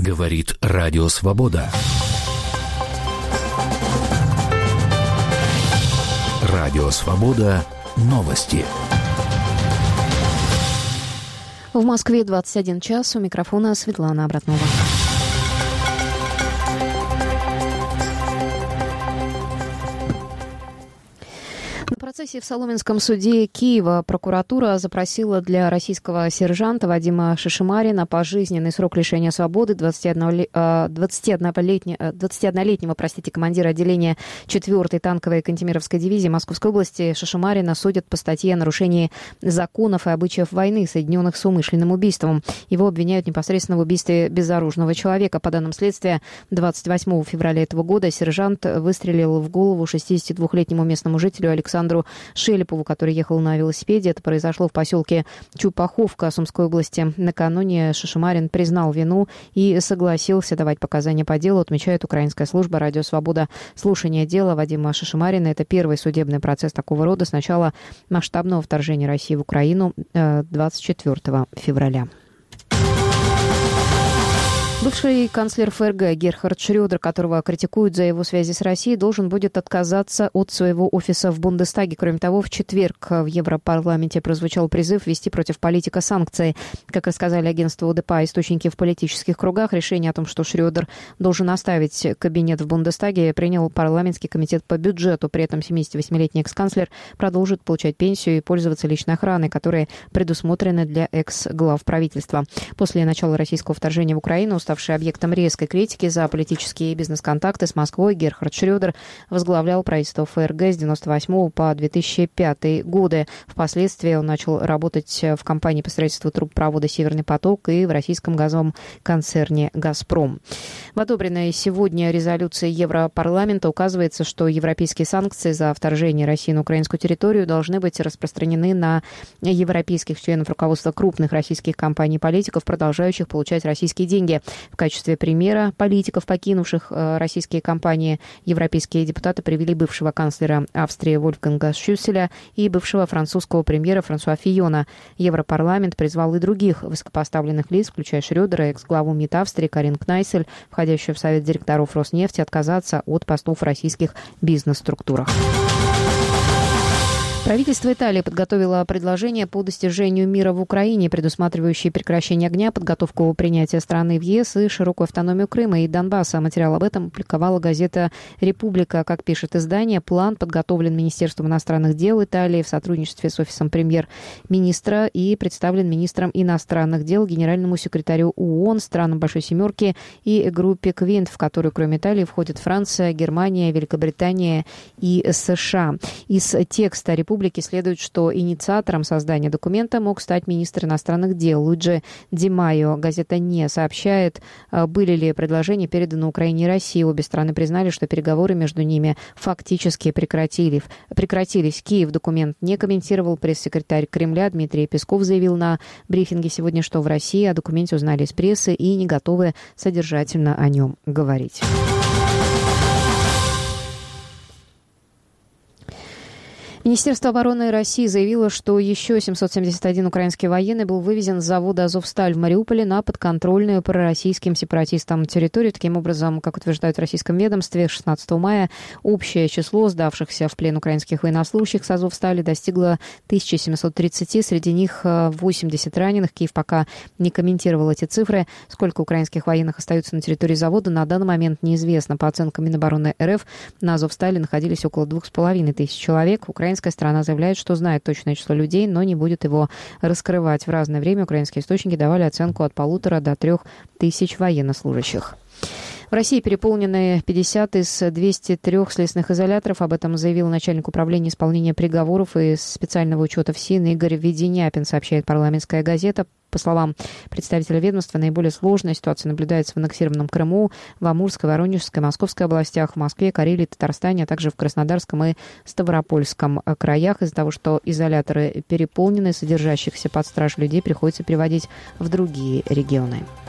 Говорит Радио Свобода. Радио Свобода. Новости. В Москве 21 час. У микрофона Светлана Абратнова. На процессе в Соломенском суде Киева прокуратура запросила для российского сержанта Вадима Шишимарина пожизненный срок лишения свободы 21-летнего командира отделения 4-й танковой Кантемировской дивизии Московской области. Шишимарина судят по статье о нарушении законов и обычаев войны, соединенных с умышленным убийством. Его обвиняют непосредственно в убийстве безоружного человека. По данным следствия, 28 февраля этого года сержант выстрелил в голову 62-летнему местному жителю Александру Шелепову, который ехал на велосипеде. Это произошло в поселке Чупаховка Сумской области. Накануне Шишимарин признал вину и согласился давать показания по делу, отмечает украинская служба «Радио Свобода». Слушание дела Вадима Шишимарина – это первый судебный процесс такого рода с начала масштабного вторжения России в Украину 24 февраля. Бывший канцлер ФРГ Герхард Шрёдер, которого критикуют за его связи с Россией, должен будет отказаться от своего офиса в Бундестаге. Кроме того, в четверг в Европарламенте прозвучал призыв ввести против политика санкции. Как рассказали агентству УДПА источники в политических кругах, решение о том, что Шрёдер должен оставить кабинет в Бундестаге, принял парламентский комитет по бюджету. При этом 78-летний экс-канцлер продолжит получать пенсию и пользоваться личной охраной, которые предусмотрены для экс-глав правительства. После начала российского вторжения в Украину, ставший объектом резкой критики за политические и бизнес-контакты с Москвой, Герхард Шрёдер возглавлял правительство ФРГ с 1998 по 2005 годы. Впоследствии он начал работать в компании по строительству трубопровода «Северный поток» и в российском газовом концерне «Газпром». В одобренной сегодня резолюции Европарламента указывается, что европейские санкции за вторжение России на украинскую территорию должны быть распространены на европейских членов руководства крупных российских компаний и политиков, продолжающих получать российские деньги. В качестве примера политиков, покинувших российские компании, европейские депутаты привели бывшего канцлера Австрии Вольфганга Шюсселя и бывшего французского премьера Франсуа Фийона. Европарламент призвал и других высокопоставленных лиц, включая Шрёдера, экс-главу МИД Австрии Карин Кнайсель, входящую в Совет директоров Роснефти, отказаться от постов в российских бизнес-структурах. Правительство Италии подготовило предложение по достижению мира в Украине, предусматривающее прекращение огня, подготовку принятия страны в ЕС и широкую автономию Крыма и Донбасса. Материал об этом опубликовала газета «Република». Как пишет издание, план подготовлен Министерством иностранных дел Италии в сотрудничестве с офисом премьер-министра и представлен министром иностранных дел, генеральному секретарю ООН, странам Большой Семерки и группе Квинт, в которую кроме Италии входят Франция, Германия, Великобритания и США. Из текста «Републики» следует, что инициатором создания документа мог стать министр иностранных дел Луиджи Ди Майо. Газета не сообщает, были ли предложения переданы Украине и России. Обе страны признали, что переговоры между ними фактически прекратились. Киев документ не комментировал. Пресс-секретарь Кремля Дмитрий Песков заявил на брифинге сегодня, что в России о документе узнали из прессы и не готовы содержательно о нем говорить. Министерство обороны России заявило, что еще 771 украинский военный был вывезен с завода «Азовсталь» в Мариуполе на подконтрольную пророссийским сепаратистам территорию. Таким образом, как утверждают в российском ведомстве, 16 мая общее число сдавшихся в плен украинских военнослужащих с «Азовстали» достигло 1730, среди них 80 раненых. Киев пока не комментировал эти цифры. Сколько украинских военных остаются на территории завода, на данный момент неизвестно. По оценкам Минобороны РФ, на «Азовстали» находились около 2500 человек. Украинская сторона заявляет, что знает точное число людей, но не будет его раскрывать. В разное время украинские источники давали оценку от 1500 до 3000 военнослужащих. В России переполнены 50 из 203 следственных изоляторов. Об этом заявил начальник управления исполнения приговоров и специального учета ФСИН Игорь Веденяпин, сообщает парламентская газета. По словам представителя ведомства, наиболее сложная ситуация наблюдается в аннексированном Крыму, в Амурской, Воронежской, Московской областях, в Москве, Карелии, Татарстане, а также в Краснодарском и Ставропольском краях. Из-за того, что изоляторы переполнены, содержащихся под стражей людей приходится переводить в другие регионы.